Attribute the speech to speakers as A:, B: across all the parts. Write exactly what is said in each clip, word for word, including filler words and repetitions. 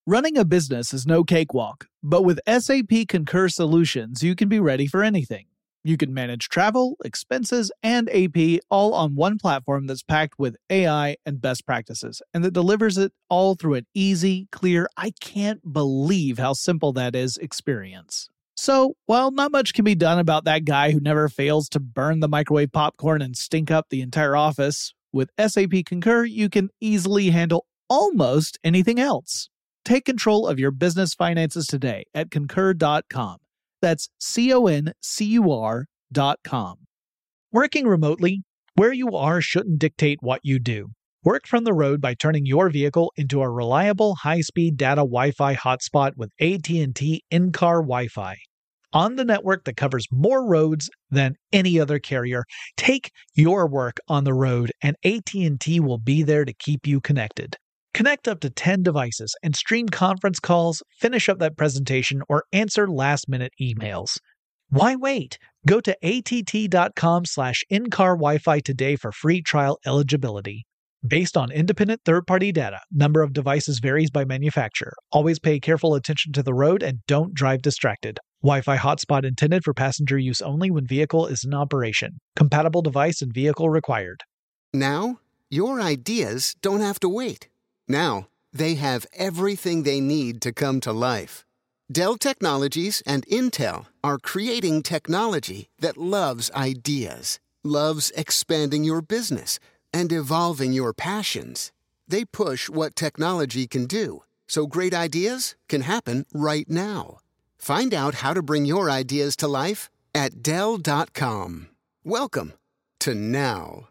A: Running a business is no cakewalk, but with S A P Concur Solutions, you can be ready for anything. You can manage travel, expenses, and A P all on one platform that's packed with A I and best practices, and that delivers it all through an easy, clear, I can't believe how simple that is experience. So, while not much can be done about that guy who never fails to burn the microwave popcorn and stink up the entire office, with S A P Concur, you can easily handle almost anything else. Take control of your business finances today at concur dot com. That's C O N C U R dot com. Working remotely, where you are shouldn't dictate what you do. Work from the road by turning your vehicle into a reliable high-speed data Wi-Fi hotspot with A T and T in-car Wi-Fi. On the network that covers more roads than any other carrier, take your work on the road and A T and T will be there to keep you connected. Connect up to ten devices and stream conference calls, finish up that presentation, or answer last-minute emails. Why wait? Go to A T T dot com slash in-car Wi-Fi today for free trial eligibility. Based on independent third-party data, number of devices varies by manufacturer. Always pay careful attention to the road and don't drive distracted. Wi-Fi hotspot intended for passenger use only when vehicle is in operation. Compatible device and vehicle required.
B: Now, your ideas don't have to wait. Now, they have everything they need to come to life. Dell Technologies and Intel are creating technology that loves ideas, loves expanding your business, and evolving your passions. They push what technology can do, so great ideas can happen right now. Find out how to bring your ideas to life at Dell dot com. Welcome to now.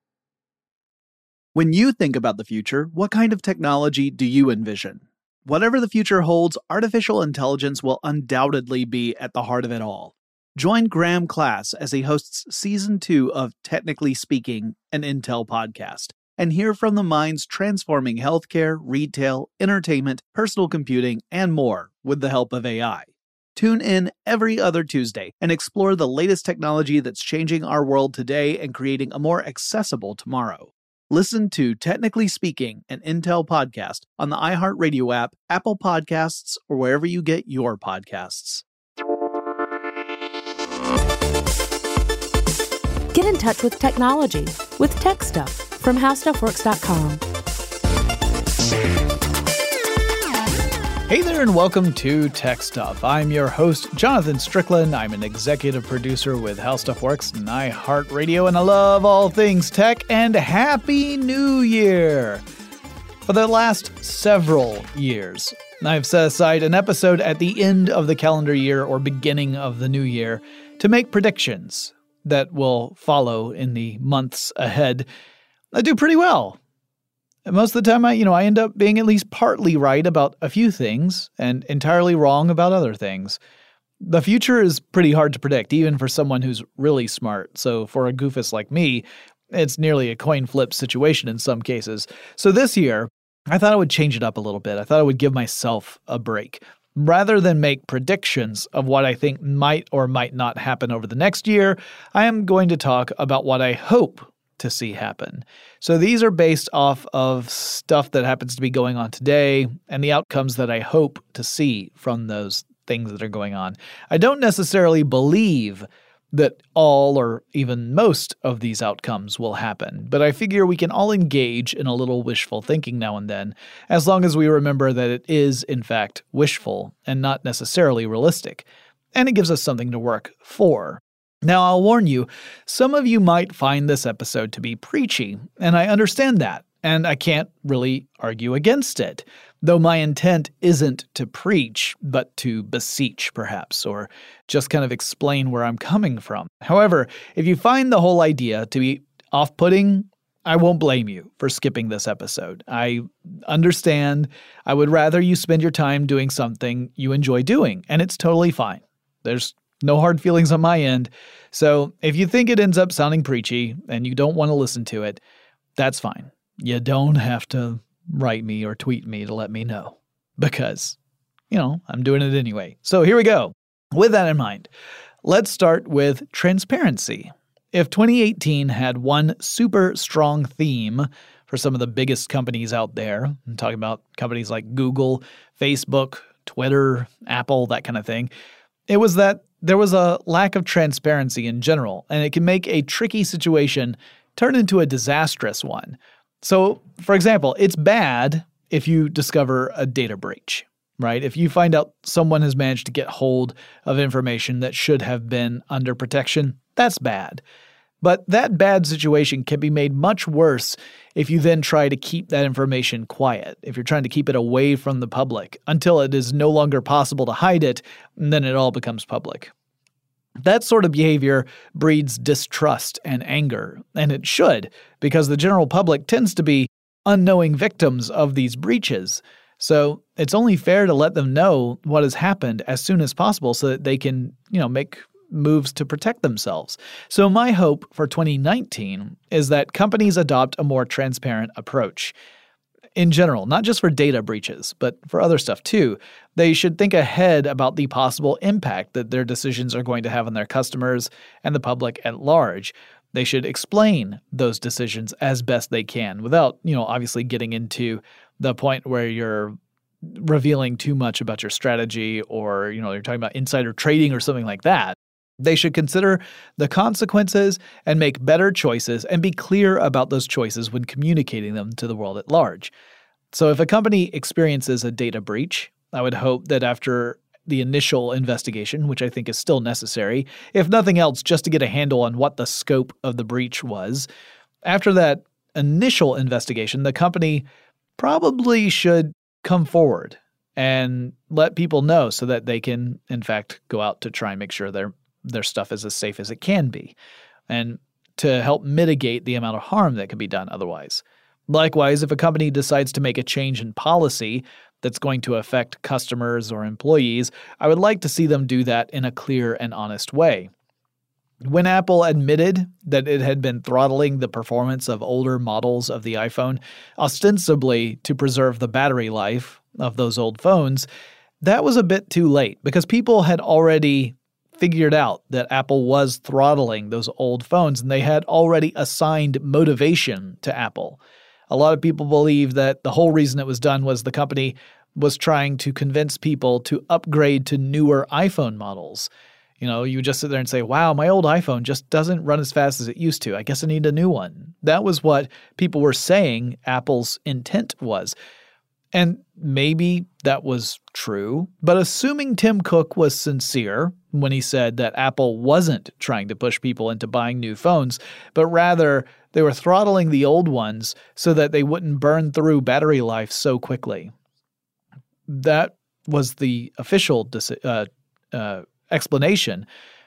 A: When you think about the future, what kind of technology do you envision? Whatever the future holds, artificial intelligence will undoubtedly be at the heart of it all. Join Graham Class as he hosts Season two of Technically Speaking, an Intel podcast, and hear from the minds transforming healthcare, retail, entertainment, personal computing, and more with the help of A I. Tune in every other Tuesday and explore the latest technology that's changing our world today and creating a more accessible tomorrow. Listen to Technically Speaking, an Intel podcast on the iHeartRadio app, Apple Podcasts, or wherever you get your podcasts.
C: Get in touch with technology with Tech Stuff from how stuff works dot com.
A: Hey there and welcome to Tech Stuff. I'm your host, Jonathan Strickland. I'm an executive producer with How Stuff Works and iHeartRadio, and I love all things tech, and Happy New Year! For the last several years, I've set aside an episode at the end of the calendar year or beginning of the new year to make predictions that will follow in the months ahead. I do pretty well. Most of the time, I, you know, I end up being at least partly right about a few things and entirely wrong about other things. The future is pretty hard to predict, even for someone who's really smart. So for a goofus like me, it's nearly a coin flip situation in some cases. So this year, I thought I would change it up a little bit. I thought I would give myself a break. Rather than make predictions of what I think might or might not happen over the next year, I am going to talk about what I hope to see happen. So these are based off of stuff that happens to be going on today and the outcomes that I hope to see from those things that are going on. I don't necessarily believe that all or even most of these outcomes will happen, but I figure we can all engage in a little wishful thinking now and then, as long as we remember that it is, in fact, wishful and not necessarily realistic, and it gives us something to work for. Now, I'll warn you, some of you might find this episode to be preachy, and I understand that, and I can't really argue against it, though my intent isn't to preach, but to beseech, perhaps, or just kind of explain where I'm coming from. However, if you find the whole idea to be off-putting, I won't blame you for skipping this episode. I understand. I would rather you spend your time doing something you enjoy doing, and it's totally fine. There's no hard feelings on my end. So if you think it ends up sounding preachy and you don't want to listen to it, that's fine. You don't have to write me or tweet me to let me know because, you know, I'm doing it anyway. So here we go. With that in mind, let's start with transparency. If twenty eighteen had one super strong theme for some of the biggest companies out there. I'm talking about companies like Google, Facebook, Twitter, Apple, that kind of thing. It was that there was a lack of transparency in general, and it can make a tricky situation turn into a disastrous one. So, for example, it's bad if you discover a data breach, right? If you find out someone has managed to get hold of information that should have been under protection, that's bad. But that bad situation can be made much worse if you then try to keep that information quiet, if you're trying to keep it away from the public until it is no longer possible to hide it, and then it all becomes public. That sort of behavior breeds distrust and anger, and it should, because the general public tends to be unknowing victims of these breaches. So it's only fair to let them know what has happened as soon as possible so that they can, you know, make moves to protect themselves. So my hope for twenty nineteen is that companies adopt a more transparent approach. In general, not just for data breaches, but for other stuff too. They should think ahead about the possible impact that their decisions are going to have on their customers and the public at large. They should explain those decisions as best they can without, you know, obviously getting into the point where you're revealing too much about your strategy or, you know, you're talking about insider trading or something like that. They should consider the consequences and make better choices and be clear about those choices when communicating them to the world at large. So if a company experiences a data breach, I would hope that after the initial investigation, which I think is still necessary, if nothing else, just to get a handle on what the scope of the breach was, after that initial investigation, the company probably should come forward and let people know so that they can, in fact, go out to try and make sure they're their stuff is as safe as it can be, and to help mitigate the amount of harm that can be done otherwise. Likewise, if a company decides to make a change in policy that's going to affect customers or employees, I would like to see them do that in a clear and honest way. When Apple admitted that it had been throttling the performance of older models of the iPhone, ostensibly to preserve the battery life of those old phones, that was a bit too late because people had already figured out that Apple was throttling those old phones, and they had already assigned motivation to Apple. A lot of people believe that the whole reason it was done was the company was trying to convince people to upgrade to newer iPhone models. You know, you just sit there and say, wow, my old iPhone just doesn't run as fast as it used to. I guess I need a new one. That was what people were saying Apple's intent was. And maybe that was true, but assuming Tim Cook was sincere when he said that Apple wasn't trying to push people into buying new phones, but rather they were throttling the old ones so that they wouldn't burn through battery life so quickly. That was the official uh, uh, explanation.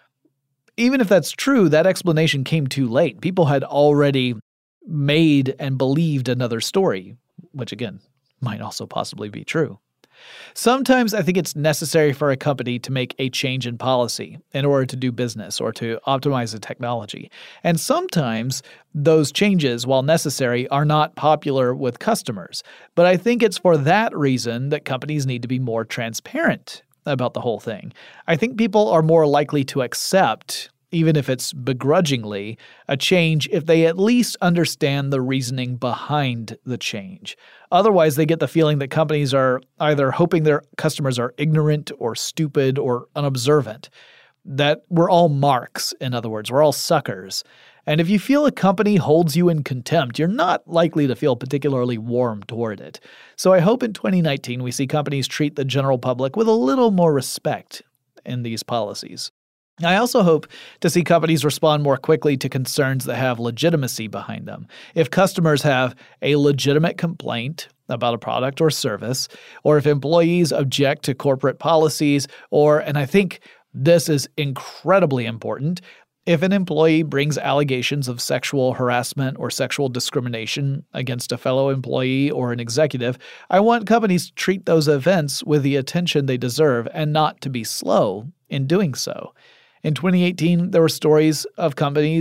A: Even if that's true, that explanation came too late. People had already made and believed another story, which again, might also possibly be true. Sometimes I think it's necessary for a company to make a change in policy in order to do business or to optimize the technology. And sometimes those changes, while necessary, are not popular with customers. But I think it's for that reason that companies need to be more transparent about the whole thing. I think people are more likely to accept, even if it's begrudgingly, a change if they at least understand the reasoning behind the change. Otherwise, they get the feeling that companies are either hoping their customers are ignorant or stupid or unobservant. That we're all marks, in other words, we're all suckers. And if you feel a company holds you in contempt, you're not likely to feel particularly warm toward it. So I hope in twenty nineteen we see companies treat the general public with a little more respect in these policies. I also hope to see companies respond more quickly to concerns that have legitimacy behind them. If customers have a legitimate complaint about a product or service, or if employees object to corporate policies, or, and I think this is incredibly important, if an employee brings allegations of sexual harassment or sexual discrimination against a fellow employee or an executive, I want companies to treat those events with the attention they deserve and not to be slow in doing so. In twenty eighteen, there were stories of companies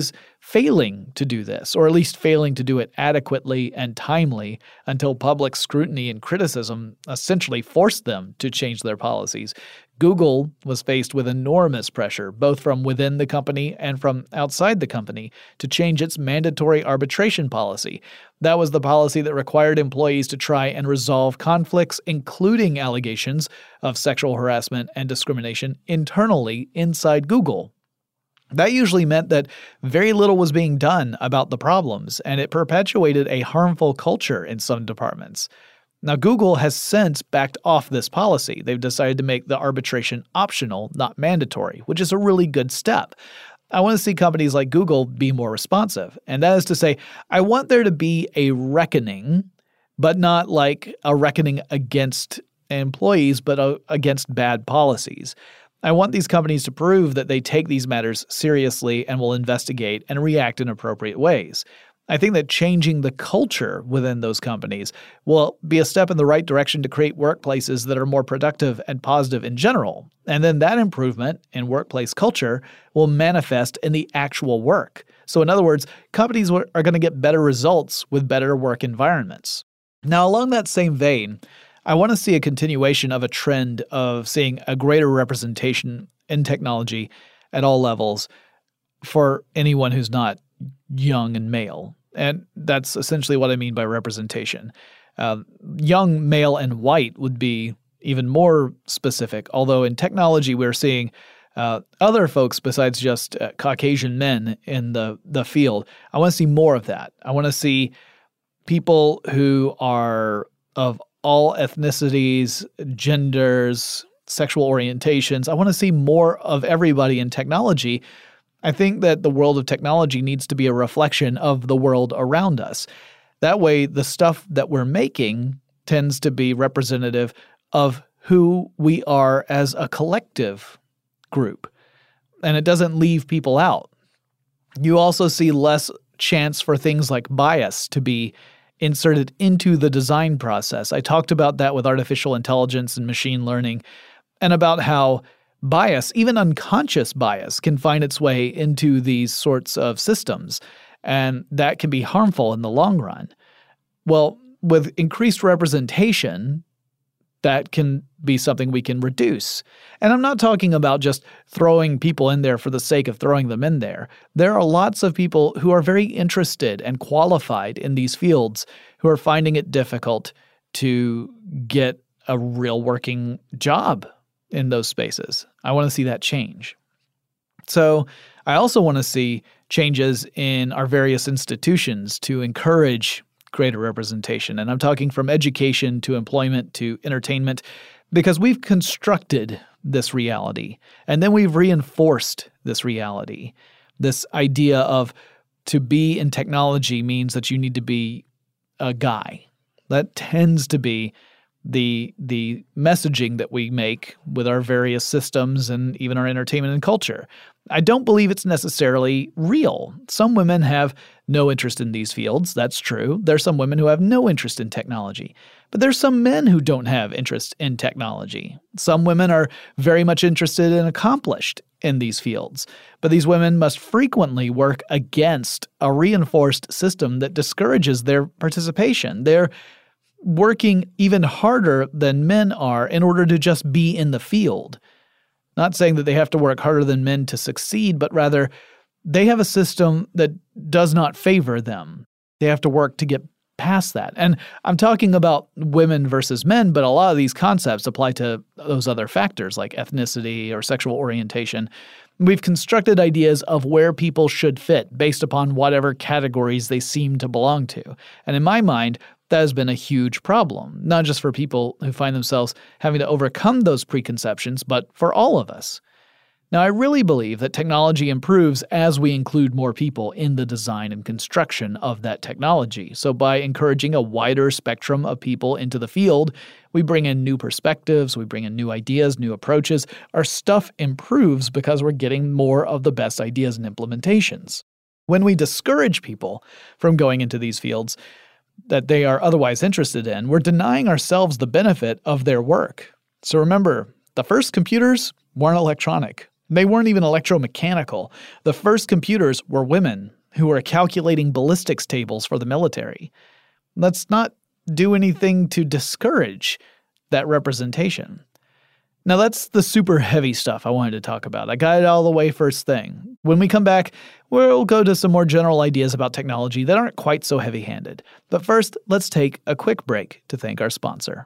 A: failing to do this, or at least failing to do it adequately and timely until public scrutiny and criticism essentially forced them to change their policies. Google was faced with enormous pressure, both from within the company and from outside the company, to change its mandatory arbitration policy. That was the policy that required employees to try and resolve conflicts, including allegations of sexual harassment and discrimination, internally inside Google. That usually meant that very little was being done about the problems, and it perpetuated a harmful culture in some departments. Now, Google has since backed off this policy. They've decided to make the arbitration optional, not mandatory, which is a really good step. I want to see companies like Google be more responsive. And that is to say, I want there to be a reckoning, but not like a reckoning against employees, but a, against bad policies. I want these companies to prove that they take these matters seriously and will investigate and react in appropriate ways. I think that changing the culture within those companies will be a step in the right direction to create workplaces that are more productive and positive in general. And then that improvement in workplace culture will manifest in the actual work. So in other words, companies are going to get better results with better work environments. Now, along that same vein, I want to see a continuation of a trend of seeing a greater representation in technology at all levels for anyone who's not young and male. And that's essentially what I mean by representation. Uh, young, male, and white would be even more specific, although in technology we're seeing uh, other folks besides just uh, Caucasian men in the, the field. I want to see more of that. I want to see people who are of all ethnicities, genders, sexual orientations. I want to see more of everybody in technology. I think that the world of technology needs to be a reflection of the world around us. That way, the stuff that we're making tends to be representative of who we are as a collective group, and it doesn't leave people out. You also see less chance for things like bias to be inserted into the design process. I talked about that with artificial intelligence and machine learning, and about how bias, even unconscious bias, can find its way into these sorts of systems, and that can be harmful in the long run. Well, with increased representation, that can be something we can reduce. And I'm not talking about just throwing people in there for the sake of throwing them in there. There are lots of people who are very interested and qualified in these fields who are finding it difficult to get a real working job in those spaces. I want to see that change. So I also want to see changes in our various institutions to encourage greater representation. And I'm talking from education to employment to entertainment, because we've constructed this reality and then we've reinforced this reality. This idea of to be in technology means that you need to be a guy. That tends to be the the messaging that we make with our various systems and even our entertainment and culture. I don't believe it's necessarily real. Some women have no interest in these fields. That's true. There's some women who have no interest in technology. But there's some men who don't have interest in technology. Some women are very much interested and accomplished in these fields. But these women must frequently work against a reinforced system that discourages their participation. They're working even harder than men are in order to just be in the field. Not saying that they have to work harder than men to succeed, but rather they have a system that does not favor them. They have to work to get past that. And I'm talking about women versus men, but a lot of these concepts apply to those other factors like ethnicity or sexual orientation. We've constructed ideas of where people should fit based upon whatever categories they seem to belong to. And in my mind, that has been a huge problem, not just for people who find themselves having to overcome those preconceptions, but for all of us. Now, I really believe that technology improves as we include more people in the design and construction of that technology. So by encouraging a wider spectrum of people into the field, we bring in new perspectives, we bring in new ideas, new approaches. Our stuff improves because we're getting more of the best ideas and implementations. When we discourage people from going into these fields that they are otherwise interested in, we're denying ourselves the benefit of their work. So remember, the first computers weren't electronic. They weren't even electromechanical. The first computers were women who are calculating ballistics tables for the military. Let's not do anything to discourage that representation. Now that's the super heavy stuff I wanted to talk about. I got it all the way first thing. When we come back, we'll go to some more general ideas about technology that aren't quite so heavy-handed. But first, let's take a quick break to thank our sponsor.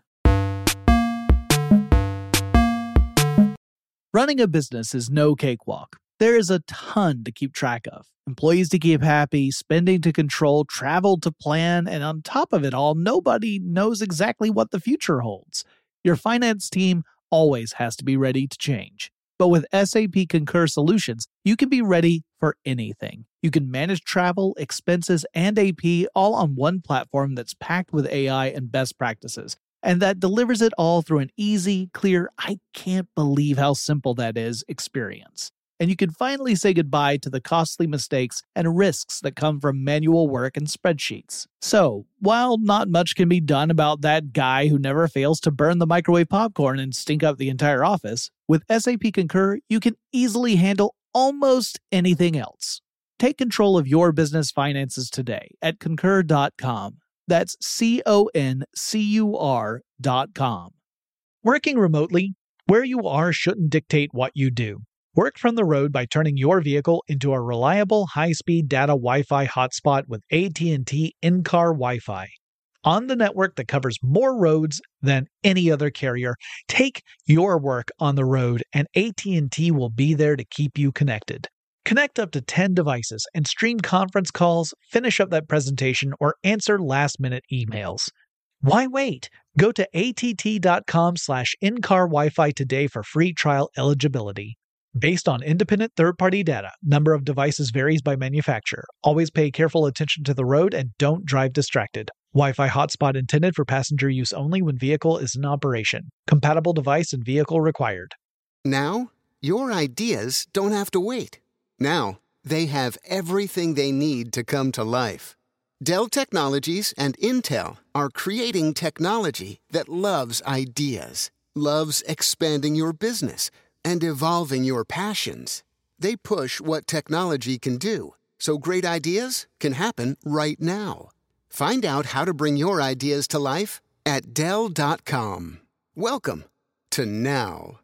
A: Running a business is no cakewalk. There is a ton to keep track of. Employees to keep happy, spending to control, travel to plan, and on top of it all, nobody knows exactly what the future holds. Your finance team always has to be ready to change. But with S A P Concur Solutions, you can be ready for anything. You can manage travel, expenses, and A P all on one platform that's packed with A I and best practices, and that delivers it all through an easy, clear, I can't believe how simple that is experience. And you can finally say goodbye to the costly mistakes and risks that come from manual work and spreadsheets. So, while not much can be done about that guy who never fails to burn the microwave popcorn and stink up the entire office, with S A P Concur, you can easily handle almost anything else. Take control of your business finances today at concur dot com. That's C O N C U R dot com. Working remotely, where you are shouldn't dictate what you do. Work from the road by turning your vehicle into a reliable, high-speed data Wi-Fi hotspot with A T and T in-car Wi-Fi. On the network that covers more roads than any other carrier, take your work on the road and A T and T will be there to keep you connected. Connect up to ten devices and stream conference calls, finish up that presentation, or answer last-minute emails. Why wait? Go to A T T dot com slash in-car Wi-Fi today for free trial eligibility. Based on independent third-party data, number of devices varies by manufacturer. Always pay careful attention to the road and don't drive distracted. Wi-Fi hotspot intended for passenger use only when vehicle is in operation. Compatible device and vehicle required.
B: Now, your ideas don't have to wait. Now, they have everything they need to come to life. Dell Technologies and Intel are creating technology that loves ideas, loves expanding your business, and evolving your passions. They push what technology can do, so great ideas can happen right now. Find out how to bring your ideas to life at Dell dot com. Welcome to now.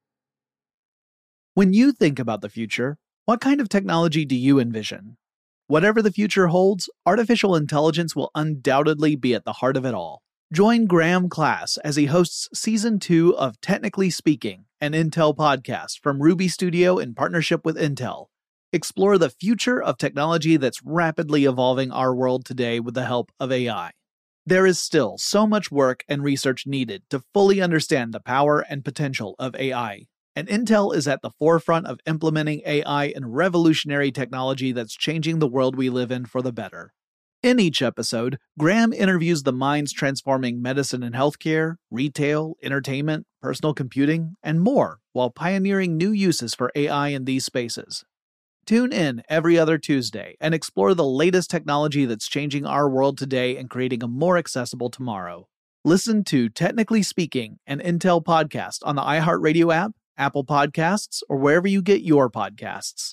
A: When you think about the future, what kind of technology do you envision? Whatever the future holds, artificial intelligence will undoubtedly be at the heart of it all. Join Graham Class as he hosts Season two of Technically Speaking, an Intel podcast from Ruby Studio in partnership with Intel. Explore the future of technology that's rapidly evolving our world today with the help of A I. There is still so much work and research needed to fully understand the power and potential of A I, and Intel is at the forefront of implementing A I and revolutionary technology that's changing the world we live in for the better. In each episode, Graham interviews the minds transforming medicine and healthcare, retail, entertainment, personal computing, and more, while pioneering new uses for A I in these spaces. Tune in every other Tuesday and explore the latest technology that's changing our world today and creating a more accessible tomorrow. Listen to Technically Speaking, an Intel podcast on the iHeartRadio app, Apple Podcasts, or wherever you get your podcasts.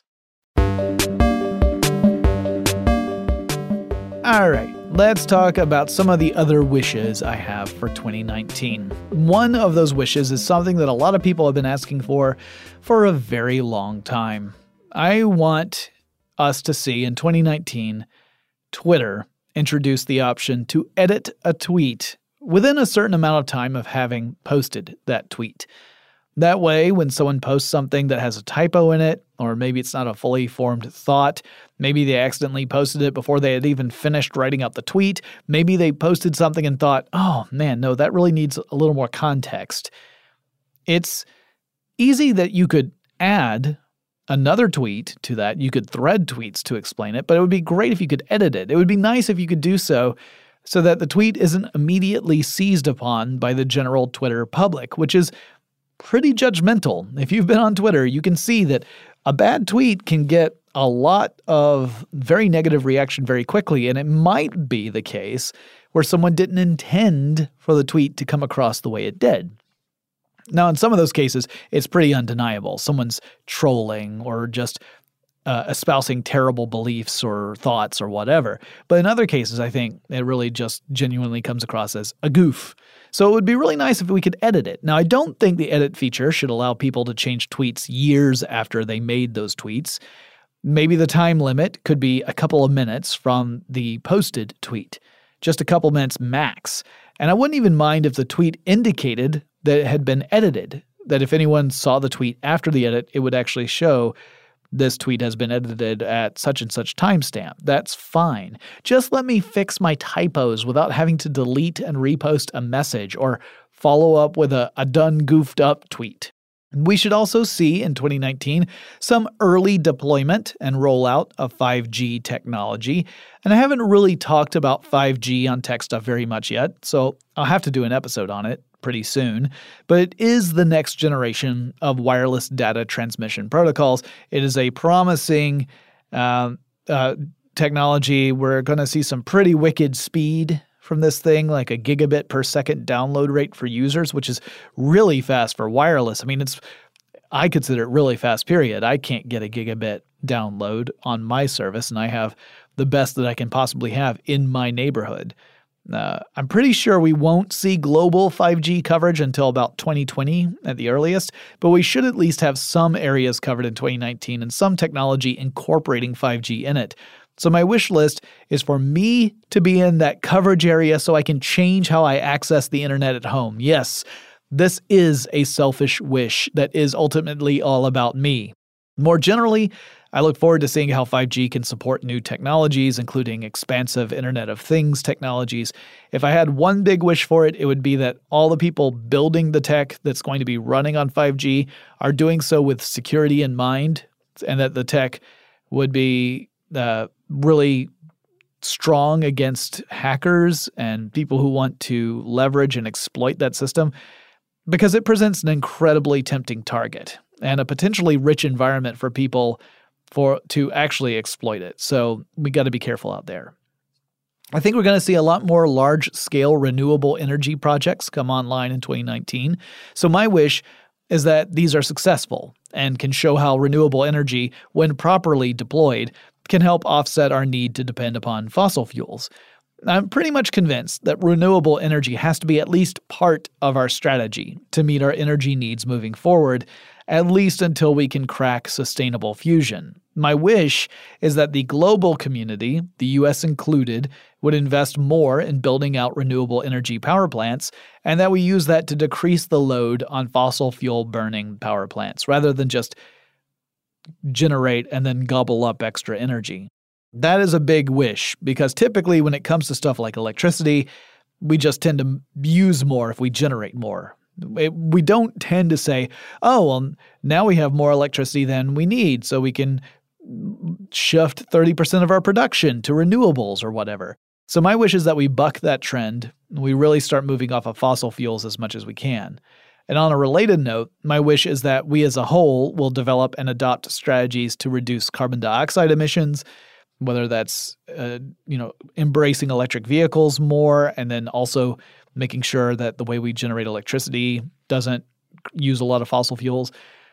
A: All right, let's talk about some of the other wishes I have for twenty nineteen. One of those wishes is something that a lot of people have been asking for for a very long time. I want us to see in twenty nineteen, Twitter introduce the option to edit a tweet within a certain amount of time of having posted that tweet. That way, when someone posts something that has a typo in it, or maybe it's not a fully formed thought, maybe they accidentally posted it before they had even finished writing out the tweet, maybe they posted something and thought, oh man, no, that really needs a little more context. It's easy that you could add another tweet to that. You could thread tweets to explain it, but it would be great if you could edit it. It would be nice if you could do so so that the tweet isn't immediately seized upon by the general Twitter public, which is pretty judgmental. If you've been on Twitter, you can see that a bad tweet can get a lot of very negative reaction very quickly, and it might be the case where someone didn't intend for the tweet to come across the way it did. Now, in some of those cases, it's pretty undeniable. Someone's trolling or just uh, espousing terrible beliefs or thoughts or whatever. But in other cases, I think it really just genuinely comes across as a goof. So it would be really nice if we could edit it. Now, I don't think the edit feature should allow people to change tweets years after they made those tweets. Maybe the time limit could be a couple of minutes from the posted tweet, just a couple minutes max. And I wouldn't even mind if the tweet indicated that it had been edited, that if anyone saw the tweet after the edit, it would actually show this tweet has been edited at such and such timestamp. That's fine. Just let me fix my typos without having to delete and repost a message or follow up with a, a done goofed up tweet. We should also see in twenty nineteen some early deployment and rollout of five G technology. And I haven't really talked about five G on Tech Stuff very much yet, so I'll have to do an episode on it pretty soon. But it is the next generation of wireless data transmission protocols. It is a promising uh, uh, technology. We're going to see some pretty wicked speed from this thing, like a gigabit per second download rate for users, which is really fast for wireless. I mean, it's I consider it really fast, period. I can't get a gigabit download on my service, and I have the best that I can possibly have in my neighborhood. Uh, I'm pretty sure we won't see global five G coverage until about twenty twenty at the earliest, but we should at least have some areas covered in twenty nineteen and some technology incorporating five G in it. So my wish list is for me to be in that coverage area so I can change how I access the internet at home. Yes, this is a selfish wish that is ultimately all about me. More generally, I look forward to seeing how five G can support new technologies, including expansive Internet of Things technologies. If I had one big wish for it, it would be that all the people building the tech that's going to be running on five G are doing so with security in mind, and that the tech would be uh, really strong against hackers and people who want to leverage and exploit that system, because it presents an incredibly tempting target and a potentially rich environment for people for to actually exploit it. So we got to be careful out there. I think we're going to see a lot more large-scale renewable energy projects come online in twenty nineteen. So my wish is that these are successful and can show how renewable energy, when properly deployed, can help offset our need to depend upon fossil fuels. I'm pretty much convinced that renewable energy has to be at least part of our strategy to meet our energy needs moving forward, at least until we can crack sustainable fusion. My wish is that the global community, the U S included, would invest more in building out renewable energy power plants, and that we use that to decrease the load on fossil fuel burning power plants, rather than just generate and then gobble up extra energy. That is a big wish, because typically when it comes to stuff like electricity, we just tend to use more if we generate more. It, we don't tend to say, oh, well, now we have more electricity than we need, so we can shift thirty percent of our production to renewables or whatever. So my wish is that we buck that trend, and we really start moving off of fossil fuels as much as we can. And on a related note, my wish is that we as a whole will develop and adopt strategies to reduce carbon dioxide emissions, whether that's uh, you know embracing electric vehicles more, and then also making sure that the way we generate electricity doesn't use a lot of fossil fuels,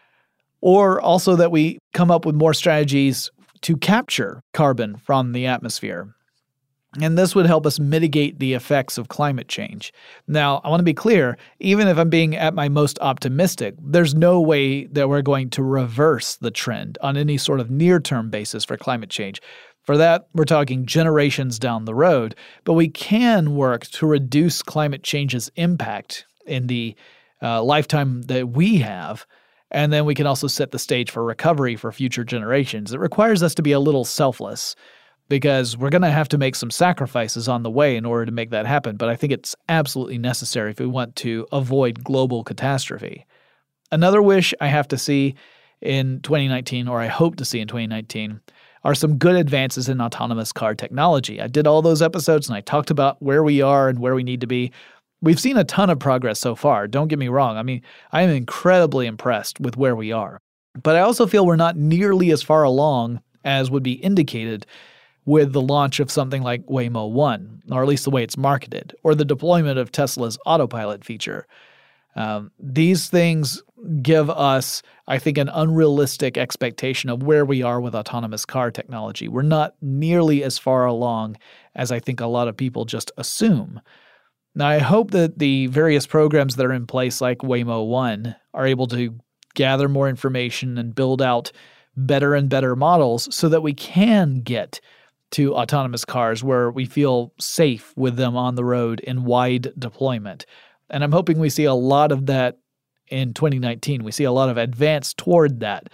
A: or also that we come up with more strategies to capture carbon from the atmosphere. And this would help us mitigate the effects of climate change. Now, I want to be clear, even if I'm being at my most optimistic, there's no way that we're going to reverse the trend on any sort of near-term basis for climate change. For that, we're talking generations down the road, but we can work to reduce climate change's impact in the uh, lifetime that we have, and then we can also set the stage for recovery for future generations. It requires us to be a little selfless, because we're going to have to make some sacrifices on the way in order to make that happen, but I think it's absolutely necessary if we want to avoid global catastrophe. Another wish I have to see in twenty nineteen, or I hope to see in twenty nineteen, are some good advances in autonomous car technology. I did all those episodes and I talked about where we are and where we need to be. We've seen a ton of progress so far, don't get me wrong. I mean, I am incredibly impressed with where we are. But I also feel we're not nearly as far along as would be indicated with the launch of something like Waymo One, or at least the way it's marketed, or the deployment of Tesla's autopilot feature. Um, these things give us, I think, an unrealistic expectation of where we are with autonomous car technology. We're not nearly as far along as I think a lot of people just assume. Now, I hope that the various programs that are in place, like Waymo One, are able to gather more information and build out better and better models so that we can get to autonomous cars where we feel safe with them on the road in wide deployment. And I'm hoping we see a lot of that in twenty nineteen. We see a lot of advance toward that.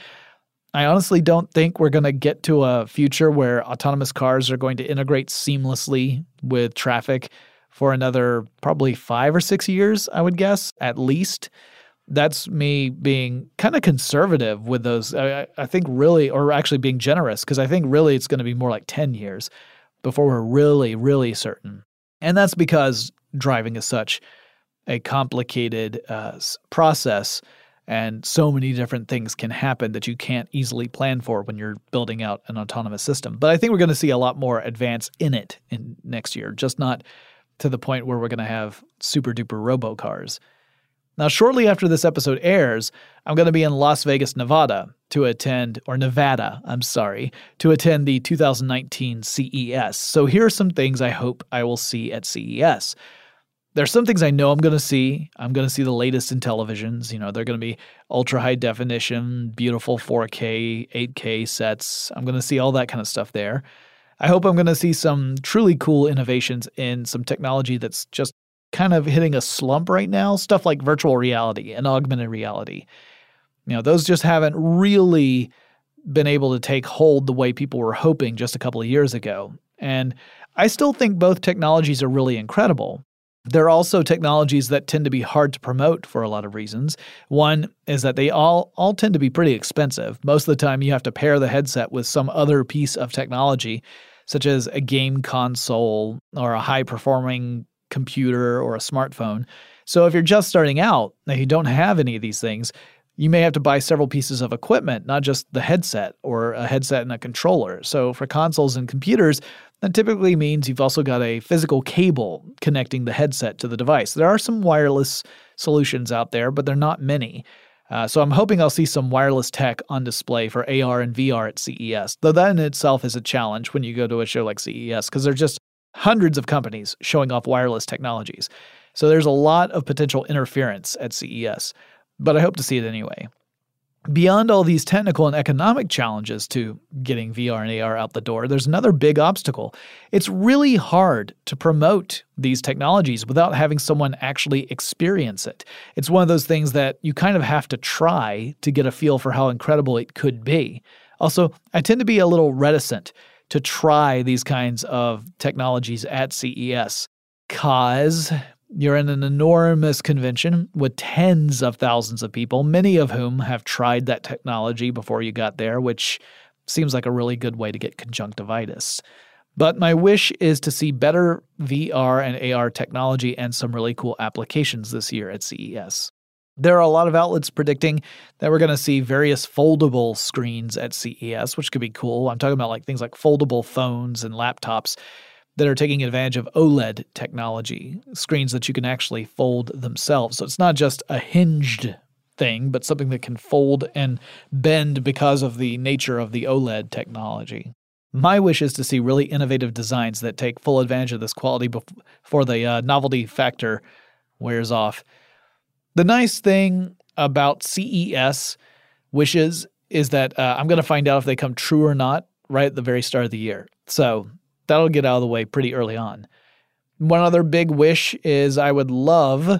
A: I honestly don't think we're going to get to a future where autonomous cars are going to integrate seamlessly with traffic for another probably five or six years, I would guess, at least. That's me being kind of conservative with those. I, I think really, or actually being generous, because I think really it's going to be more like ten years before we're really, really certain. And that's because driving is such a complicated uh, process, and so many different things can happen that you can't easily plan for when you're building out an autonomous system. But I think we're going to see a lot more advance in it in next year, just not to the point where we're going to have super-duper robocars. Now, shortly after this episode airs, I'm going to be in Las Vegas, Nevada to attend, or Nevada, I'm sorry, to attend the two thousand nineteen C E S. So here are some things I hope I will see at C E S. There's some things I know I'm going to see. I'm going to see the latest in televisions. You know, they're going to be ultra-high definition, beautiful four K, eight K sets. I'm going to see all that kind of stuff there. I hope I'm going to see some truly cool innovations in some technology that's just kind of hitting a slump right now, stuff like virtual reality and augmented reality. You know, those just haven't really been able to take hold the way people were hoping just a couple of years ago. And I still think both technologies are really incredible. They're also technologies that tend to be hard to promote for a lot of reasons. One is that they all, all tend to be pretty expensive. Most of the time you have to pair the headset with some other piece of technology, such as a game console or a high-performing computer or a smartphone. So if you're just starting out and you don't have any of these things, you may have to buy several pieces of equipment, not just the headset or a headset and a controller. So for consoles and computers, that typically means you've also got a physical cable connecting the headset to the device. There are some wireless solutions out there, but they're not many. Uh, so I'm hoping I'll see some wireless tech on display for A R and V R at C E S, though that in itself is a challenge when you go to a show like C E S, because there's just hundreds of companies showing off wireless technologies. So there's a lot of potential interference at C E S, but I hope to see it anyway. Beyond all these technical and economic challenges to getting V R and A R out the door, there's another big obstacle. It's really hard to promote these technologies without having someone actually experience it. It's one of those things that you kind of have to try to get a feel for how incredible it could be. Also, I tend to be a little reticent to try these kinds of technologies at C E S, because you're in an enormous convention with tens of thousands of people, many of whom have tried that technology before you got there, which seems like a really good way to get conjunctivitis. But my wish is to see better V R and A R technology and some really cool applications this year at C E S. There are a lot of outlets predicting that we're going to see various foldable screens at C E S, which could be cool. I'm talking about like things like foldable phones and laptops that are taking advantage of OLED technology, screens that you can actually fold themselves. So it's not just a hinged thing, but something that can fold and bend because of the nature of the OLED technology. My wish is to see really innovative designs that take full advantage of this quality before the uh, novelty factor wears off. The nice thing about C E S wishes is that uh, I'm going to find out if they come true or not right at the very start of the year. So that'll get out of the way pretty early on. One other big wish is I would love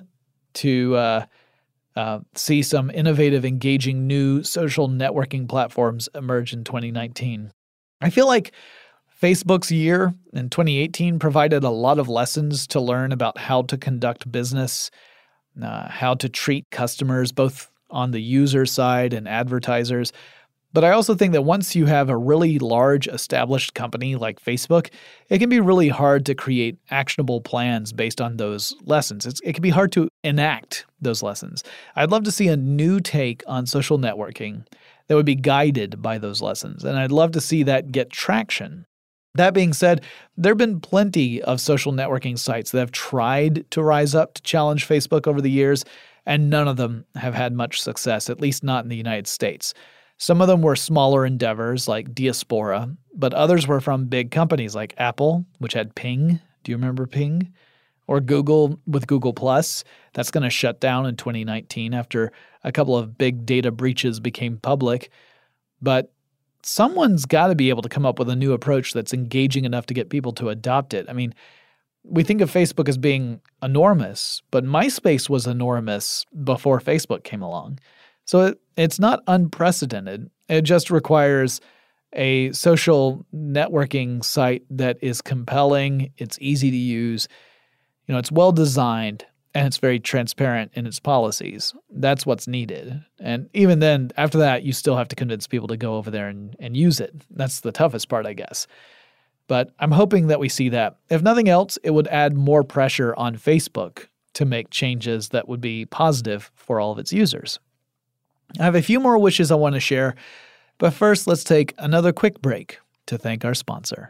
A: to uh, uh, see some innovative, engaging new social networking platforms emerge in twenty nineteen. I feel like Facebook's year in twenty eighteen provided a lot of lessons to learn about how to conduct business, uh, how to treat customers, both on the user side and advertisers. But I also think that once you have a really large established company like Facebook, it can be really hard to create actionable plans based on those lessons. It's, it can be hard to enact those lessons. I'd love to see a new take on social networking that would be guided by those lessons, and I'd love to see that get traction. That being said, there have been plenty of social networking sites that have tried to rise up to challenge Facebook over the years, and none of them have had much success, at least not in the United States. Some of them were smaller endeavors like Diaspora, but others were from big companies like Apple, which had Ping. Do you remember Ping? Or Google with Google Plus. That's going to shut down in twenty nineteen after a couple of big data breaches became public. But someone's got to be able to come up with a new approach that's engaging enough to get people to adopt it. I mean, we think of Facebook as being enormous, but MySpace was enormous before Facebook came along. So it, it's not unprecedented. It just requires a social networking site that is compelling, it's easy to use, you know, it's well designed, and it's very transparent in its policies. That's what's needed. And even then, after that, you still have to convince people to go over there and, and use it. That's the toughest part, I guess. But I'm hoping that we see that. If nothing else, it would add more pressure on Facebook to make changes that would be positive for all of its users. I have a few more wishes I want to share, but first let's take another quick break to thank our sponsor.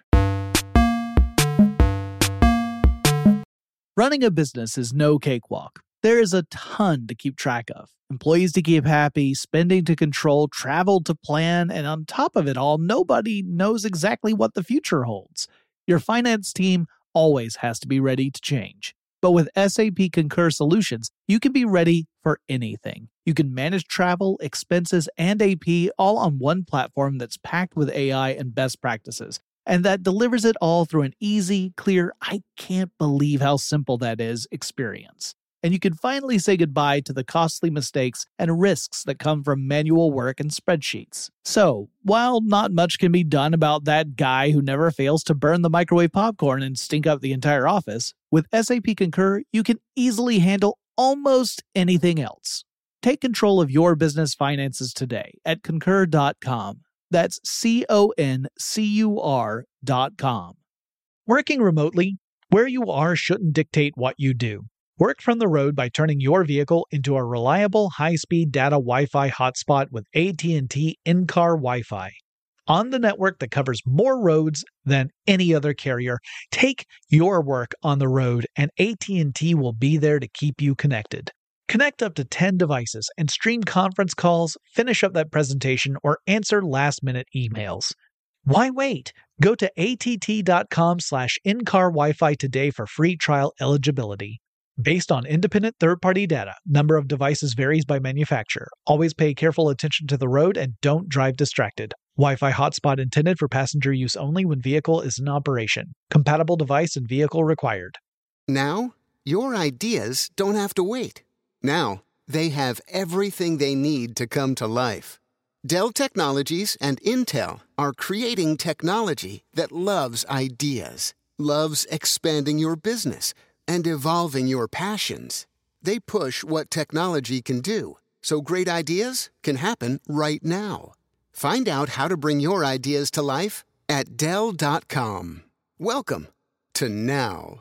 A: Running a business is no cakewalk. There is a ton to keep track of. Employees to keep happy, spending to control, travel to plan, and on top of it all, nobody knows exactly what the future holds. Your finance team always has to be ready to change. But with S A P Concur Solutions, you can be ready for anything. You can manage travel, expenses, and A P all on one platform that's packed with A I and best practices, and that delivers it all through an easy, clear, I can't believe how simple that is experience. And you can finally say goodbye to the costly mistakes and risks that come from manual work and spreadsheets. So, while not much can be done about that guy who never fails to burn the microwave popcorn and stink up the entire office, with S A P Concur, you can easily handle almost anything else. Take control of your business finances today at concur dot com. That's C O N C U R dot com. Working remotely, where you are shouldn't dictate what you do. Work from the road by turning your vehicle into a reliable high-speed data Wi-Fi hotspot with A T and T in-car Wi-Fi. On the network that covers more roads than any other carrier, take your work on the road and A T and T will be there to keep you connected. Connect up to ten devices and stream conference calls, finish up that presentation, or answer last-minute emails. Why wait? Go to A T T dot com slash in-car Wi-Fi today for free trial eligibility. Based on independent third-party data, number of devices varies by manufacturer. Always pay careful attention to the road and don't drive distracted. Wi-Fi hotspot intended for passenger use only when vehicle is in operation. Compatible device and vehicle required.
B: Now, your ideas don't have to wait. Now, they have everything they need to come to life. Dell Technologies and Intel are creating technology that loves ideas, loves expanding your business, and evolving your passions. They push what technology can do, so great ideas can happen right now. Find out how to bring your ideas to life at Dell dot com. Welcome to now.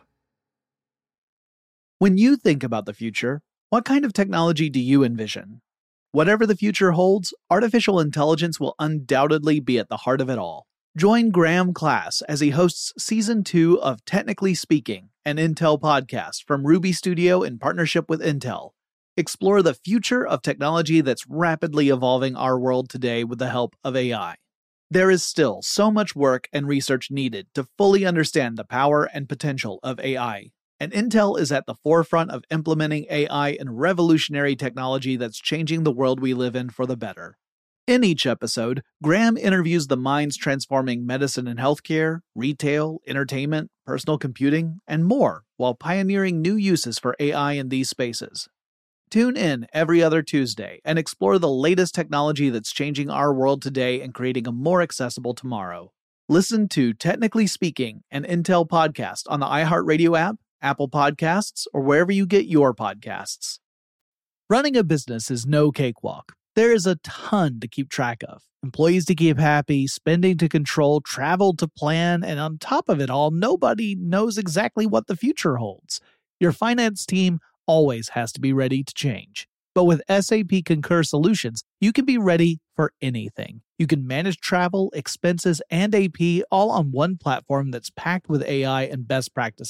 A: When you think about the future, what kind of technology do you envision? Whatever the future holds, artificial intelligence will undoubtedly be at the heart of it all. Join Graham Class as he hosts Season two of Technically Speaking, an Intel podcast from Ruby Studio in partnership with Intel. Explore the future of technology that's rapidly evolving our world today with the help of A I. There is still so much work and research needed to fully understand the power and potential of A I, and Intel is at the forefront of implementing A I in revolutionary technology that's changing the world we live in for the better. In each episode, Graham interviews the minds transforming medicine and healthcare, retail, entertainment, personal computing, and more, while pioneering new uses for A I in these spaces. Tune in every other Tuesday and explore the latest technology that's changing our world today and creating a more accessible tomorrow. Listen to Technically Speaking, an Intel podcast on the iHeartRadio app, Apple Podcasts, or wherever you get your podcasts. Running a business is no cakewalk. There is a ton to keep track of. Employees to keep happy, spending to control, travel to plan, and on top of it all, nobody knows exactly what the future holds. Your finance team always has to be ready to change. But with S A P Concur Solutions, you can be ready for anything. You can manage travel, expenses, and A P all on one platform that's packed with A I and best practices,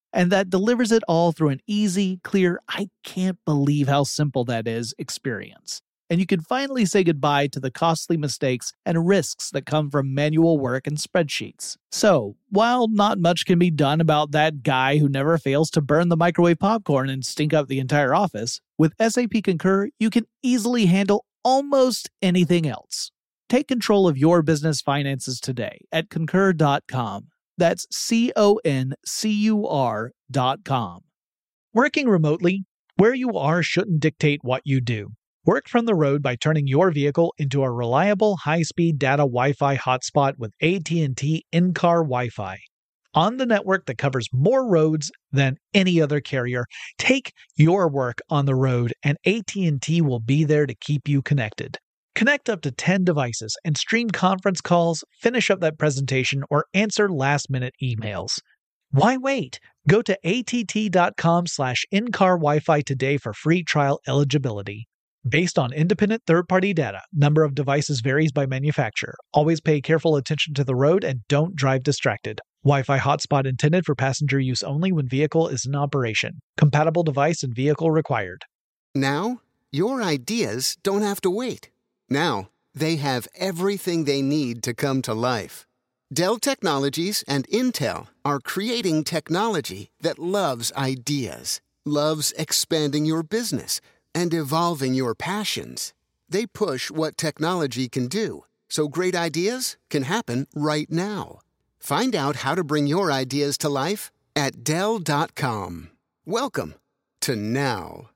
A: and that delivers it all through an easy, clear, I can't believe how simple that is experience. And you can finally say goodbye to the costly mistakes and risks that come from manual work and spreadsheets. So, while not much can be done about that guy who never fails to burn the microwave popcorn and stink up the entire office, with S A P Concur, you can easily handle almost anything else. Take control of your business finances today at concur dot com. That's C O N C U R dot com. Working remotely, where you are shouldn't dictate what you do. Work from the road by turning your vehicle into a reliable high-speed data Wi-Fi hotspot with A T and T in-car Wi-Fi. On the network that covers more roads than any other carrier, take your work on the road and A T and T will be there to keep you connected. Connect up to ten devices and stream conference calls, finish up that presentation, or answer last-minute emails. Why wait? Go to A T T dot com slash in-car Wi-Fi today for free trial eligibility. Based on independent third-party data, number of devices varies by manufacturer. Always pay careful attention to the road and don't drive distracted. Wi-Fi hotspot intended for passenger use only when vehicle is in operation. Compatible device and vehicle required.
B: Now, your ideas don't have to wait. Now, they have everything they need to come to life. Dell Technologies and Intel are creating technology that loves ideas, loves expanding your business, and evolving your passions. They push what technology can do, so great ideas can happen right now. Find out how to bring your ideas to life at Dell dot com. Welcome to now.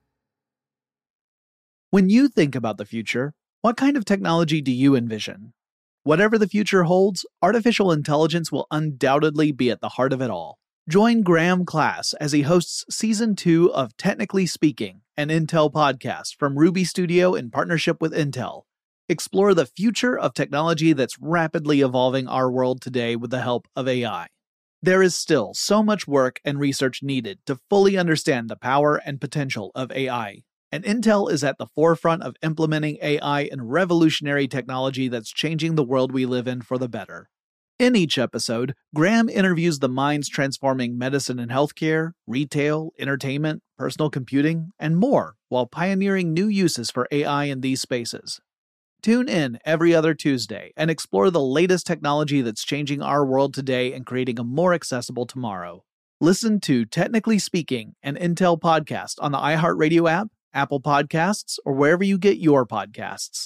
A: When you think about the future, what kind of technology do you envision? Whatever the future holds, artificial intelligence will undoubtedly be at the heart of it all. Join Graham Class as he hosts Season two of Technically Speaking, an Intel podcast from Ruby Studio in partnership with Intel. Explore the future of technology that's rapidly evolving our world today with the help of A I. There is still so much work and research needed to fully understand the power and potential of A I. And Intel is at the forefront of implementing A I and revolutionary technology that's changing the world we live in for the better. In each episode, Graham interviews the minds transforming medicine and healthcare, retail, entertainment, personal computing, and more, while pioneering new uses for A I in these spaces. Tune in every other Tuesday and explore the latest technology that's changing our world today and creating a more accessible tomorrow. Listen to Technically Speaking, an Intel podcast on the iHeartRadio app, Apple Podcasts, or wherever you get your podcasts.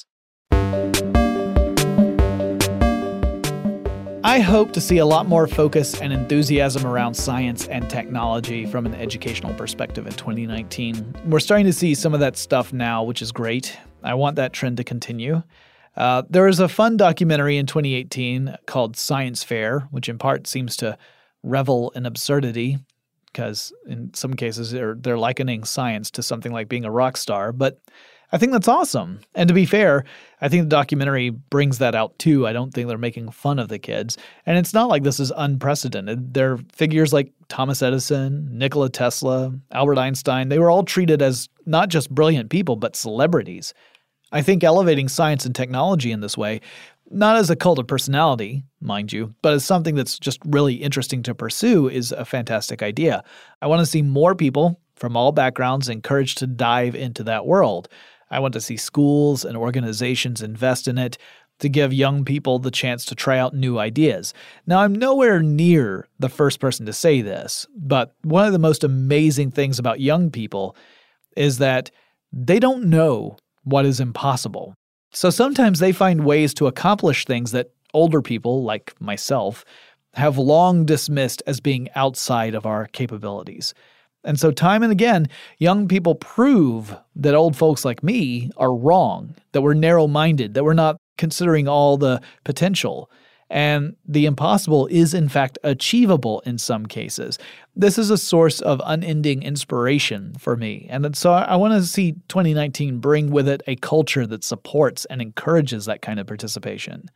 A: I hope to see a lot more focus and enthusiasm around science and technology from an educational perspective in twenty nineteen. We're starting to see some of that stuff now, which is great. I want that trend to continue. Uh, there was a fun documentary in twenty eighteen called Science Fair, which in part seems to revel in absurdity, because in some cases they're, they're likening science to something like being a rock star. But I think that's awesome. And to be fair, I think the documentary brings that out too. I don't think they're making fun of the kids. And it's not like this is unprecedented. There are figures like Thomas Edison, Nikola Tesla, Albert Einstein. They were all treated as not just brilliant people, but celebrities. I think elevating science and technology in this way, not as a cult of personality, mind you, but as something that's just really interesting to pursue, is a fantastic idea. I want to see more people from all backgrounds encouraged to dive into that world. I want to see schools and organizations invest in it to give young people the chance to try out new ideas. Now, I'm nowhere near the first person to say this, but one of the most amazing things about young people is that they don't know what is impossible. So sometimes they find ways to accomplish things that older people, like myself, have long dismissed as being outside of our capabilities. And so time and again, young people prove that old folks like me are wrong, that we're narrow-minded, that we're not considering all the potential. And the impossible is, in fact, achievable in some cases. This is a source of unending inspiration for me. And so I want to see twenty nineteen bring with it a culture that supports and encourages that kind of participation.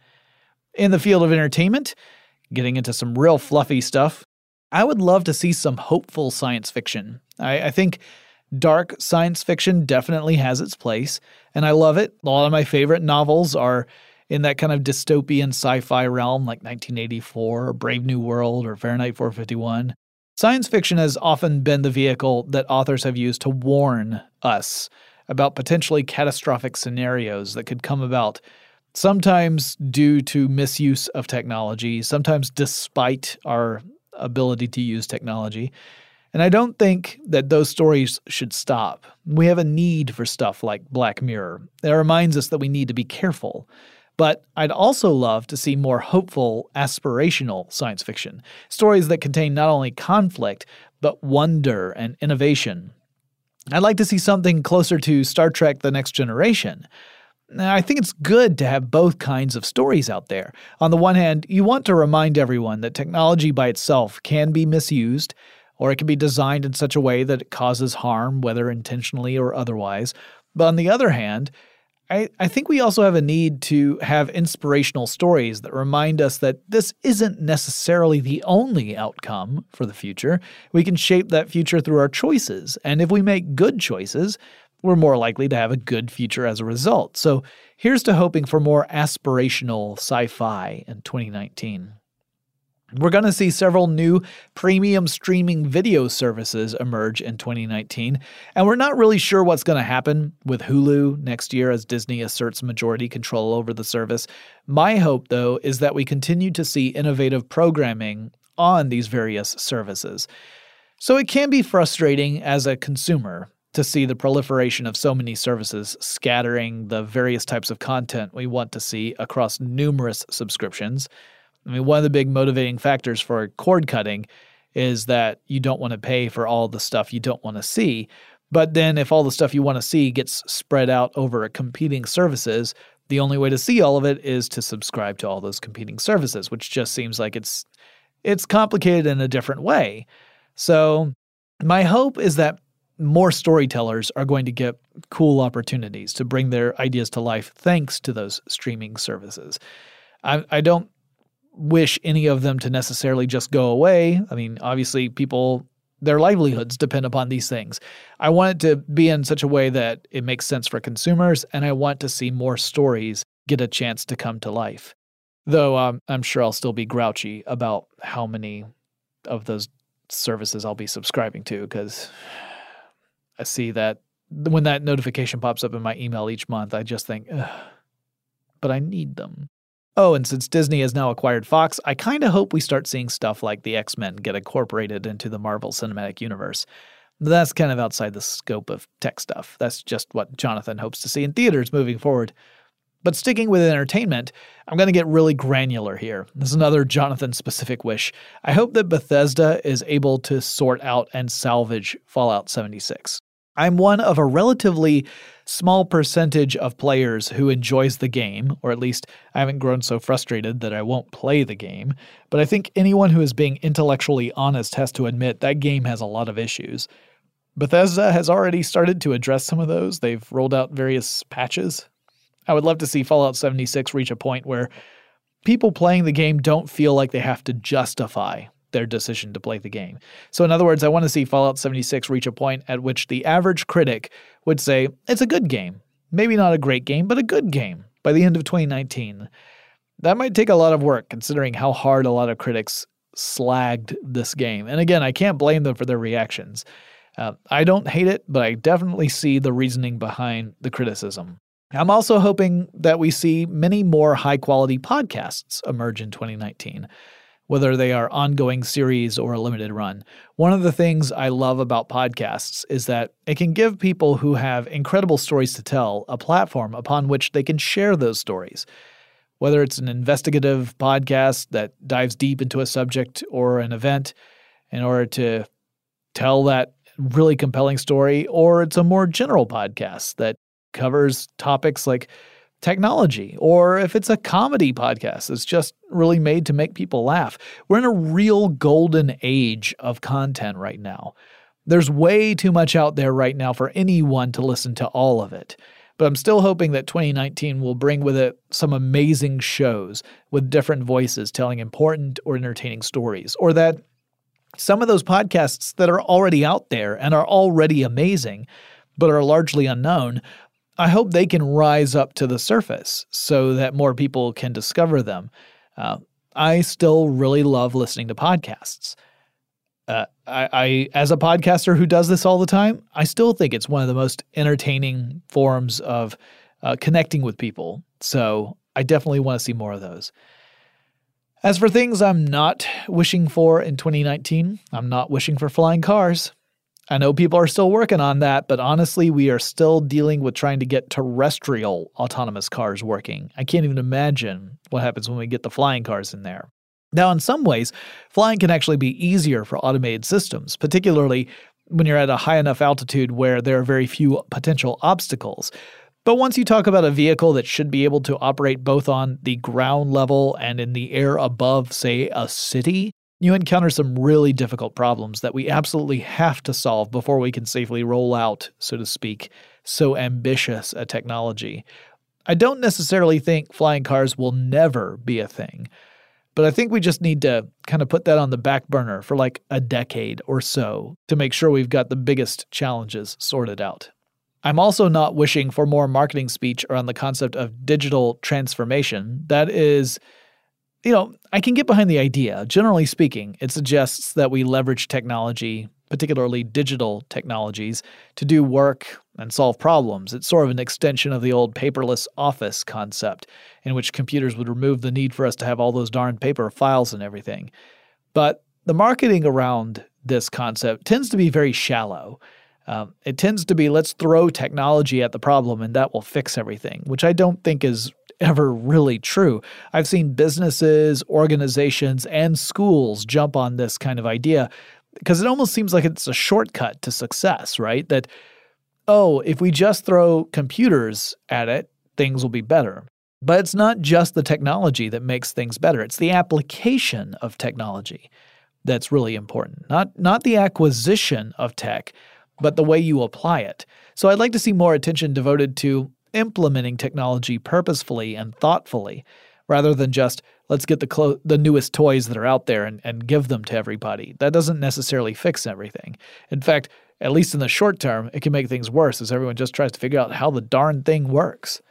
A: In the field of entertainment, getting into some real fluffy stuff, I would love to see some hopeful science fiction. I, I think dark science fiction definitely has its place, and I love it. A lot of my favorite novels are in that kind of dystopian sci-fi realm, like nineteen eighty-four, or Brave New World, or Fahrenheit four fifty-one. Science fiction has often been the vehicle that authors have used to warn us about potentially catastrophic scenarios that could come about, sometimes due to misuse of technology, sometimes despite our ability to use technology. And I don't think that those stories should stop. We have a need for stuff like Black Mirror. It reminds us that we need to be careful. But I'd also love to see more hopeful, aspirational science fiction, stories that contain not only conflict, but wonder and innovation. I'd like to see something closer to Star Trek: The Next Generation. Now, I think it's good to have both kinds of stories out there. On the one hand, you want to remind everyone that technology by itself can be misused, or it can be designed in such a way that it causes harm, whether intentionally or otherwise. But on the other hand, I, I think we also have a need to have inspirational stories that remind us that this isn't necessarily the only outcome for the future. We can shape that future through our choices, and if we make good choices, we're more likely to have a good future as a result. So here's to hoping for more aspirational sci-fi in twenty nineteen. We're going to see several new premium streaming video services emerge in twenty nineteen, and we're not really sure what's going to happen with Hulu next year as Disney asserts majority control over the service. My hope, though, is that we continue to see innovative programming on these various services. So it can be frustrating as a consumer to see the proliferation of so many services scattering the various types of content we want to see across numerous subscriptions. I mean, one of the big motivating factors for cord cutting is that you don't want to pay for all the stuff you don't want to see. But then if all the stuff you want to see gets spread out over competing services, the only way to see all of it is to subscribe to all those competing services, which just seems like it's it's complicated in a different way. So my hope is that more storytellers are going to get cool opportunities to bring their ideas to life thanks to those streaming services. I, I don't wish any of them to necessarily just go away. I mean, obviously people, their livelihoods depend upon these things. I want it to be in such a way that it makes sense for consumers, and I want to see more stories get a chance to come to life. Though um, I'm sure I'll still be grouchy about how many of those services I'll be subscribing to, because I see that when that notification pops up in my email each month, I just think, ugh, but I need them. Oh, and since Disney has now acquired Fox, I kind of hope we start seeing stuff like the X-Men get incorporated into the Marvel Cinematic Universe. That's kind of outside the scope of tech stuff. That's just what Jonathan hopes to see in theaters moving forward. But sticking with entertainment, I'm going to get really granular here. This is another Jonathan-specific wish. I hope that Bethesda is able to sort out and salvage Fallout seventy-six. I'm one of a relatively small percentage of players who enjoys the game, or at least I haven't grown so frustrated that I won't play the game. But I think anyone who is being intellectually honest has to admit that game has a lot of issues. Bethesda has already started to address some of those. They've rolled out various patches. I would love to see Fallout seventy-six reach a point where people playing the game don't feel like they have to justify their decision to play the game. So in other words, I want to see Fallout seventy-six reach a point at which the average critic would say, it's a good game. Maybe not a great game, but a good game by the end of twenty nineteen. That might take a lot of work considering how hard a lot of critics slagged this game. And again, I can't blame them for their reactions. Uh, I don't hate it, but I definitely see the reasoning behind the criticism. I'm also hoping that we see many more high-quality podcasts emerge in twenty nineteen. Whether they are ongoing series or a limited run. One of the things I love about podcasts is that it can give people who have incredible stories to tell a platform upon which they can share those stories. Whether it's an investigative podcast that dives deep into a subject or an event in order to tell that really compelling story, or it's a more general podcast that covers topics like technology, or if it's a comedy podcast that's just really made to make people laugh. We're in a real golden age of content right now. There's way too much out there right now for anyone to listen to all of it. But I'm still hoping that twenty nineteen will bring with it some amazing shows with different voices telling important or entertaining stories, or that some of those podcasts that are already out there and are already amazing, but are largely unknown, I hope they can rise up to the surface so that more people can discover them. Uh, I still really love listening to podcasts. Uh, I, I, as a podcaster who does this all the time, I still think it's one of the most entertaining forms of uh, connecting with people. So I definitely want to see more of those. As for things I'm not wishing for in twenty nineteen, I'm not wishing for flying cars. I know people are still working on that, but honestly, we are still dealing with trying to get terrestrial autonomous cars working. I can't even imagine what happens when we get the flying cars in there. Now, in some ways, flying can actually be easier for automated systems, particularly when you're at a high enough altitude where there are very few potential obstacles. But once you talk about a vehicle that should be able to operate both on the ground level and in the air above, say, a city, you encounter some really difficult problems that we absolutely have to solve before we can safely roll out, so to speak, so ambitious a technology. I don't necessarily think flying cars will never be a thing, but I think we just need to kind of put that on the back burner for like a decade or so to make sure we've got the biggest challenges sorted out. I'm also not wishing for more marketing speech around the concept of digital transformation. That is, you know, I can get behind the idea. Generally speaking, it suggests that we leverage technology, particularly digital technologies, to do work and solve problems. It's sort of an extension of the old paperless office concept, in which computers would remove the need for us to have all those darn paper files and everything. But the marketing around this concept tends to be very shallow. Um, it tends to be, let's throw technology at the problem and that will fix everything, which I don't think is ever really true. I've seen businesses, organizations, and schools jump on this kind of idea because it almost seems like it's a shortcut to success, right? That, oh, if we just throw computers at it, things will be better. But it's not just the technology that makes things better. It's the application of technology that's really important. Not, not the acquisition of tech, but the way you apply it. So I'd like to see more attention devoted to implementing technology purposefully and thoughtfully, rather than just, let's get the clo- the newest toys that are out there and, and give them to everybody. That doesn't necessarily fix everything. In fact, at least in the short term, it can make things worse as everyone just tries to figure out how the darn thing works.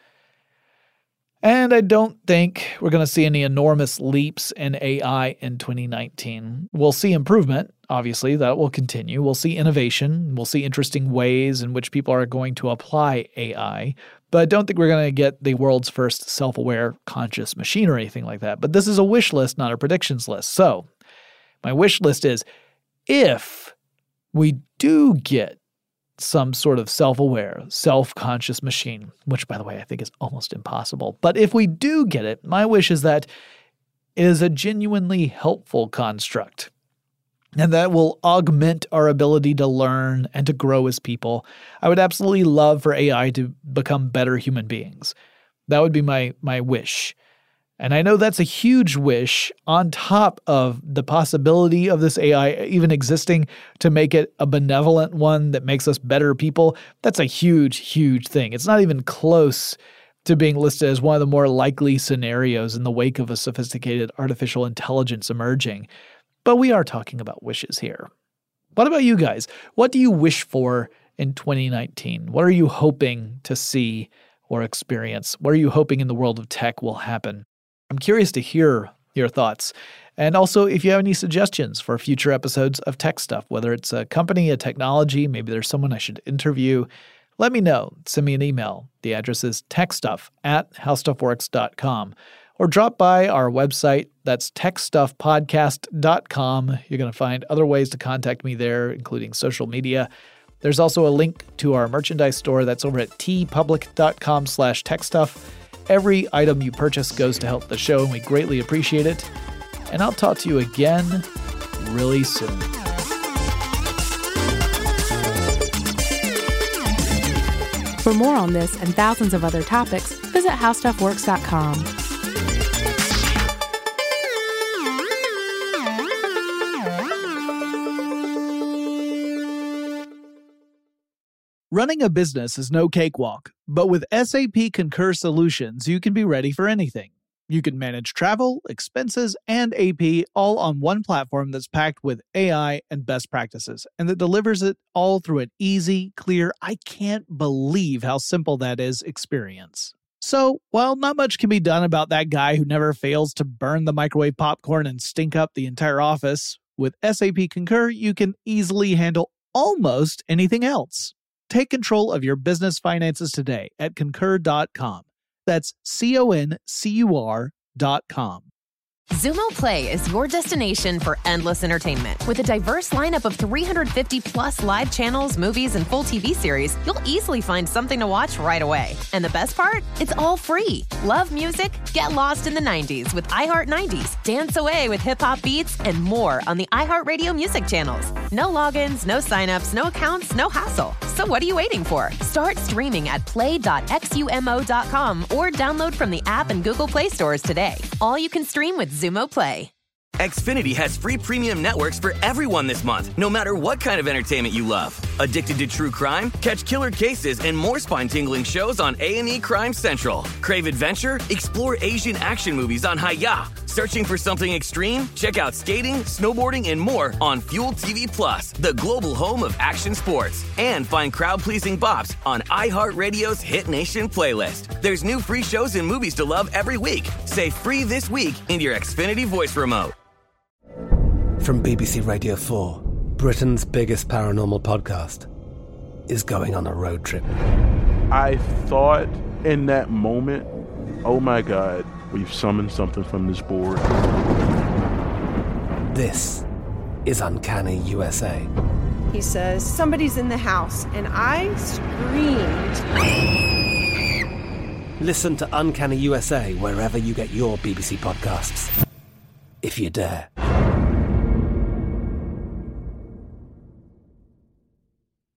A: And I don't think we're going to see any enormous leaps in A I in twenty nineteen. We'll see improvement, obviously, that will continue. We'll see innovation. We'll see interesting ways in which people are going to apply A I. But I don't think we're going to get the world's first self-aware conscious machine or anything like that. But this is a wish list, not a predictions list. So my wish list is, if we do get some sort of self-aware, self-conscious machine, which, by the way, I think is almost impossible. But if we do get it, my wish is that it is a genuinely helpful construct, and that will augment our ability to learn and to grow as people. I would absolutely love for A I to become better human beings. That would be my my wish. And I know that's a huge wish on top of the possibility of this A I even existing to make it a benevolent one that makes us better people. That's a huge, huge thing. It's not even close to being listed as one of the more likely scenarios in the wake of a sophisticated artificial intelligence emerging. But we are talking about wishes here. What about you guys? What do you wish for in twenty nineteen? What are you hoping to see or experience? What are you hoping in the world of tech will happen? I'm curious to hear your thoughts. And also, if you have any suggestions for future episodes of Tech Stuff, whether it's a company, a technology, maybe there's someone I should interview, let me know. Send me an email. The address is techstuff at howstuffworks dot com. Or drop by our website. That's tech stuff podcast dot com. You're going to find other ways to contact me there, including social media. There's also a link to our merchandise store. That's over at tpublic.com slash techstuff. Every item you purchase goes to help the show, and we greatly appreciate it. And I'll talk to you again really soon.
C: For more on this and thousands of other topics, visit how stuff works dot com.
A: Running a business is no cakewalk, but with S A P Concur Solutions, you can be ready for anything. You can manage travel, expenses, and A P all on one platform that's packed with A I and best practices, and that delivers it all through an easy, clear, I can't believe how simple that is experience. So, while not much can be done about that guy who never fails to burn the microwave popcorn and stink up the entire office, With S A P Concur, you can easily handle almost anything else. Take control of your business finances today at concur dot com. That's C O N C U R dot com.
D: Xumo Play is your destination for endless entertainment. With a diverse lineup of three hundred fifty plus live channels, movies, and full T V series, you'll easily find something to watch right away. And the best part? It's all free. Love music? Get lost in the nineties with iHeart nineties. Dance away with hip-hop beats and more on the iHeartRadio music channels. No logins, no signups, no accounts, no hassle. So what are you waiting for? Start streaming at play dot xumo dot com or download from the app and Google Play stores today. All you can stream with Xumo Play.
E: Xfinity has free premium networks for everyone this month, no matter what kind of entertainment you love. Addicted to true crime? Catch killer cases and more spine-tingling shows on A and E Crime Central. Crave adventure? Explore Asian action movies on Hi-Ya. Searching for something extreme? Check out skating, snowboarding, and more on Fuel T V Plus, the global home of action sports. And find crowd-pleasing bops on iHeartRadio's Hit Nation playlist. There's new free shows and movies to love every week. Say free this week in your Xfinity voice remote.
F: From B B C Radio four, Britain's biggest paranormal podcast is going on a road trip.
G: I thought in that moment, oh my God, we've summoned something from this board.
F: This is Uncanny U S A.
H: He says, somebody's in the house, and I screamed.
F: Listen to Uncanny U S A wherever you get your B B C podcasts, if you dare.